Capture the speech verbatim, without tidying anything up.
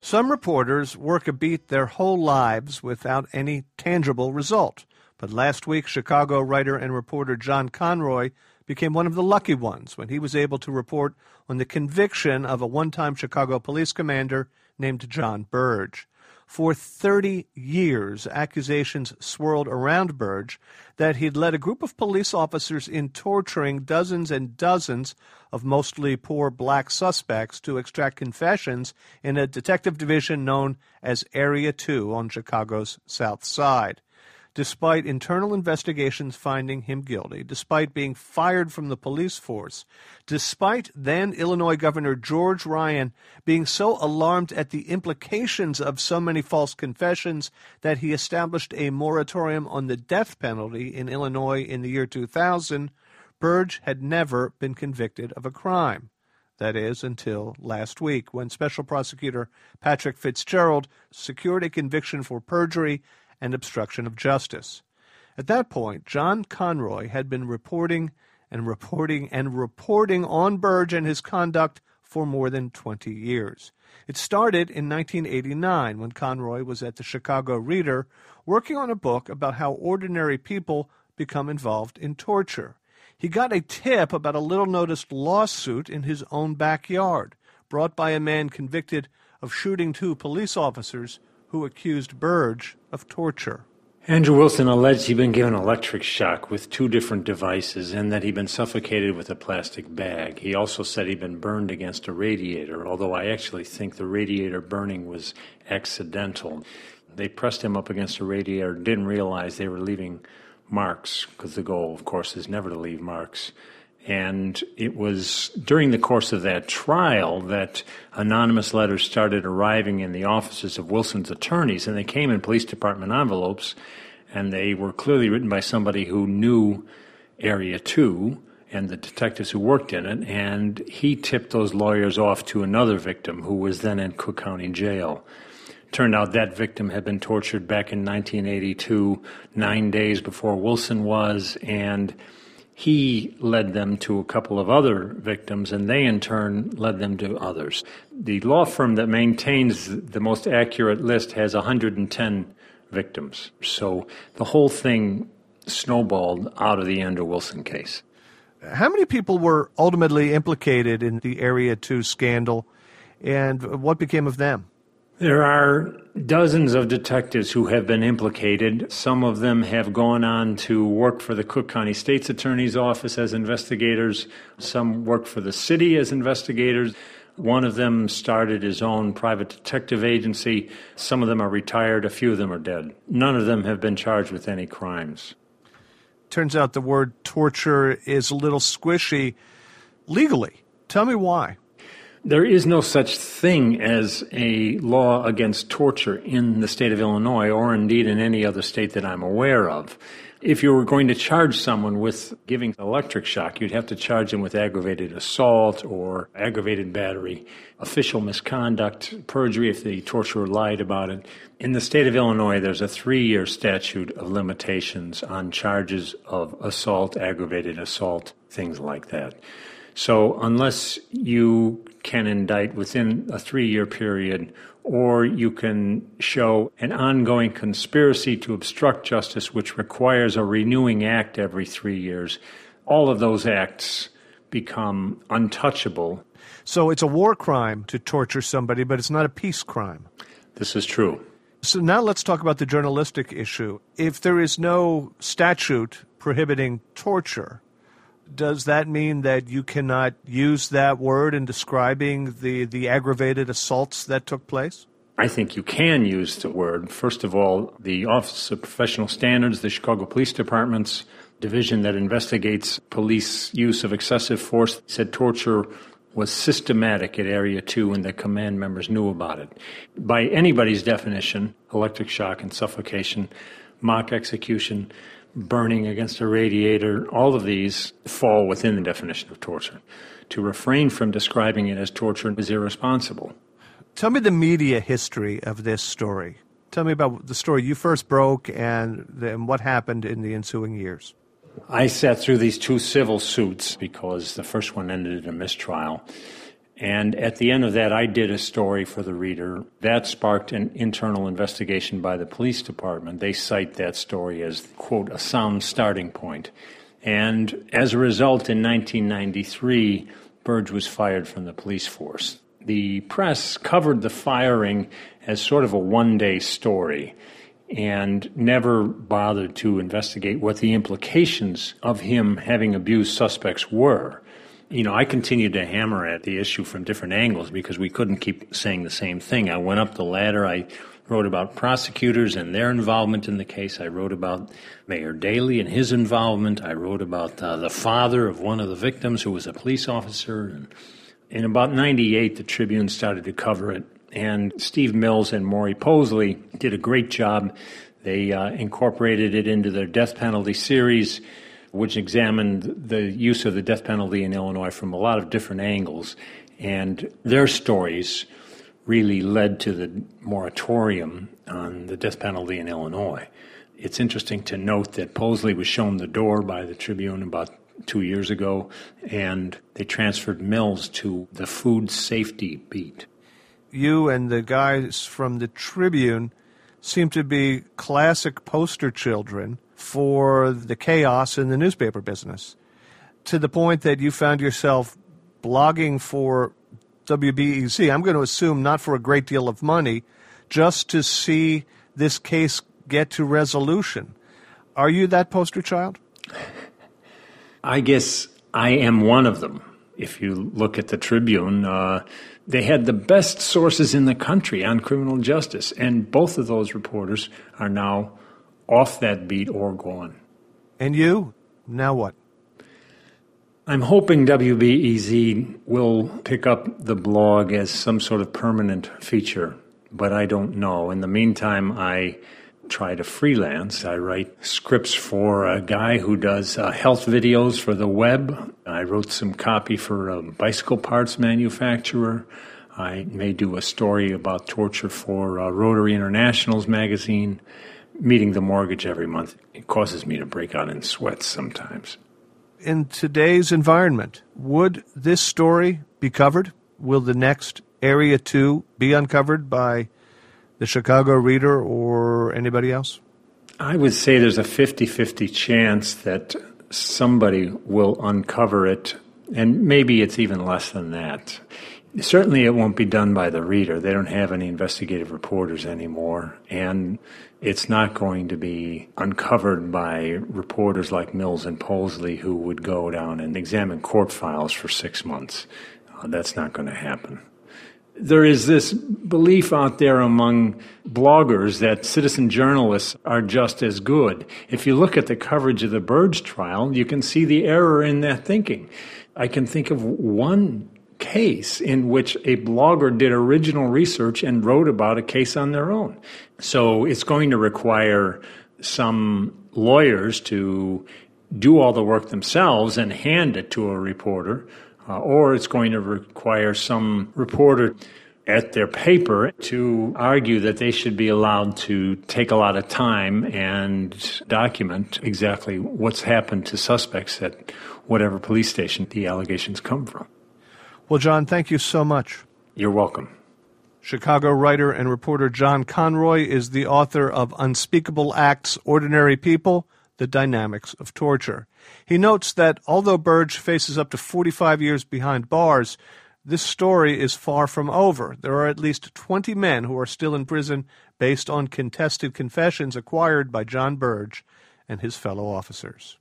Some reporters work a beat their whole lives without any tangible result. But last week, Chicago writer and reporter John Conroy became one of the lucky ones when he was able to report on the conviction of a one-time Chicago police commander named John Burge. For thirty years, accusations swirled around Burge that he'd led a group of police officers in torturing dozens and dozens of mostly poor black suspects to extract confessions in a detective division known as Area two on Chicago's South Side. Despite internal investigations finding him guilty, despite being fired from the police force, despite then Illinois Governor George Ryan being so alarmed at the implications of so many false confessions that he established a moratorium on the death penalty in Illinois in the year two thousand, Burge had never been convicted of a crime. That is, until last week, when Special Prosecutor Patrick Fitzgerald secured a conviction for perjury and obstruction of justice. At that point, John Conroy had been reporting and reporting and reporting on Burge and his conduct for more than twenty years. It started in nineteen eighty-nine when Conroy was at the Chicago Reader working on a book about how ordinary people become involved in torture. He got a tip about a little-noticed lawsuit in his own backyard, brought by a man convicted of shooting two police officers who accused Burge of torture. Andrew Wilson alleged he'd been given electric shock with two different devices and that he'd been suffocated with a plastic bag. He also said he'd been burned against a radiator, although I actually think the radiator burning was accidental. They pressed him up against a radiator, didn't realize they were leaving marks, because the goal, of course, is never to leave marks. And it was during the course of that trial that anonymous letters started arriving in the offices of Wilson's attorneys, and they came in police department envelopes, and they were clearly written by somebody who knew Area two and the detectives who worked in it, and he tipped those lawyers off to another victim who was then in Cook County Jail. Turned out that victim had been tortured back in nineteen eighty-two, nine days before Wilson was, and he led them to a couple of other victims, and they in turn led them to others. The law firm that maintains the most accurate list has one hundred ten victims. So the whole thing snowballed out of the Andrew Wilson case. How many people were ultimately implicated in the Area two scandal, and what became of them? There are dozens of detectives who have been implicated. Some of them have gone on to work for the Cook County State's Attorney's Office as investigators. Some worked for the city as investigators. One of them started his own private detective agency. Some of them are retired. A few of them are dead. None of them have been charged with any crimes. Turns out the word torture is a little squishy legally. Tell me why. There is no such thing as a law against torture in the state of Illinois, or indeed in any other state that I'm aware of. If you were going to charge someone with giving electric shock, you'd have to charge them with aggravated assault or aggravated battery, official misconduct, perjury if the torturer lied about it. In the state of Illinois, there's a three-year statute of limitations on charges of assault, aggravated assault, things like that. So unless you can indict within a three-year period, or you can show an ongoing conspiracy to obstruct justice, which requires a renewing act every three years, all of those acts become untouchable. So it's a war crime to torture somebody, but it's not a peace crime. This is true. So now let's talk about the journalistic issue. If there is no statute prohibiting torture, does that mean that you cannot use that word in describing the, the aggravated assaults that took place? I think you can use the word. First of all, the Office of Professional Standards, the Chicago Police Department's division that investigates police use of excessive force, said torture was systematic at Area two and the command members knew about it. By anybody's definition, electric shock and suffocation, mock execution, burning against a radiator, all of these fall within the definition of torture. To refrain from describing it as torture is irresponsible. Tell me the media history of this story. Tell me about the story you first broke and then what happened in the ensuing years. I sat through these two civil suits because the first one ended in a mistrial. And at the end of that, I did a story for the Reader. That sparked an internal investigation by the police department. They cite that story as, quote, a sound starting point. And as a result, in nineteen ninety-three, Burge was fired from the police force. The press covered the firing as sort of a one-day story and never bothered to investigate what the implications of him having abused suspects were. You know, I continued to hammer at the issue from different angles because we couldn't keep saying the same thing. I went up the ladder. I wrote about prosecutors and their involvement in the case. I wrote about Mayor Daley and his involvement. I wrote about uh, the father of one of the victims who was a police officer. And in about ninety-eight, the Tribune started to cover it. And Steve Mills and Maury Posley did a great job. They uh, incorporated it into their death penalty series, which examined the use of the death penalty in Illinois from a lot of different angles. And their stories really led to the moratorium on the death penalty in Illinois. It's interesting to note that Posley was shown the door by the Tribune about two years ago, and they transferred Mills to the food safety beat. You and the guys from the Tribune seem to be classic poster children for the chaos in the newspaper business, to the point that you found yourself blogging for W B E Z. I'm going to assume not for a great deal of money, just to see this case get to resolution. Are you that poster child? I guess I am one of them. If you look at the Tribune, uh, they had the best sources in the country on criminal justice, and both of those reporters are now off that beat or gone. And you? Now what? I'm hoping W B E Z will pick up the blog as some sort of permanent feature, but I don't know. In the meantime, I try to freelance. I write scripts for a guy who does uh, health videos for the web. I wrote some copy for a bicycle parts manufacturer. I may do a story about torture for uh, Rotary International's magazine. Meeting the mortgage every month, it causes me to break out in sweats sometimes. In today's environment, would this story be covered? Will the next Area two be uncovered by the Chicago Reader or anybody else? I would say there's a fifty-fifty chance that somebody will uncover it, and maybe it's even less than that. Certainly it won't be done by the Reader. They don't have any investigative reporters anymore, and it's not going to be uncovered by reporters like Mills and Posley who would go down and examine court files for six months. Uh, that's not going to happen. There is this belief out there among bloggers that citizen journalists are just as good. If you look at the coverage of the Burge trial, you can see the error in that thinking. I can think of one case in which a blogger did original research and wrote about a case on their own. So it's going to require some lawyers to do all the work themselves and hand it to a reporter, uh, or it's going to require some reporter at their paper to argue that they should be allowed to take a lot of time and document exactly what's happened to suspects at whatever police station the allegations come from. Well, John, thank you so much. You're welcome. Chicago writer and reporter John Conroy is the author of Unspeakable Acts, Ordinary People, The Dynamics of Torture. He notes that although Burge faces up to forty-five years behind bars, this story is far from over. There are at least twenty men who are still in prison based on contested confessions acquired by John Burge and his fellow officers.